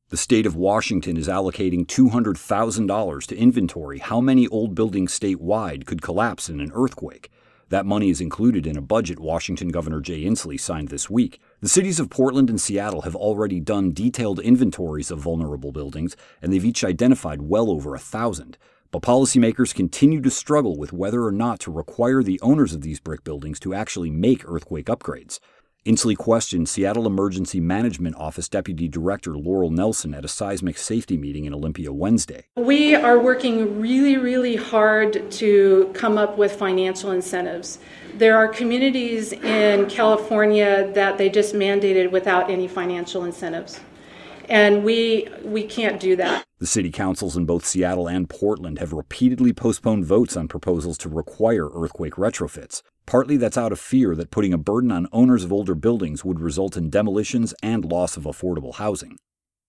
The state of Washington is allocating $200,000 to inventory how many old buildings statewide could collapse in an earthquake. That money is included in a budget Washington Governor Jay Inslee signed this week. The cities of Portland and Seattle have already done detailed inventories of vulnerable buildings, and they've each identified well over 1,000. But policymakers continue to struggle with whether or not to require the owners of these brick buildings to actually make earthquake upgrades. Inslee questioned Seattle Emergency Management Office Deputy Director Laurel Nelson at a seismic safety meeting in Olympia Wednesday. We are working really hard to come up with financial incentives. There are communities in California that they just mandated without any financial incentives. And we can't do that. The city councils in both Seattle and Portland have repeatedly postponed votes on proposals to require earthquake retrofits. Partly that's out of fear that putting a burden on owners of older buildings would result in demolitions and loss of affordable housing.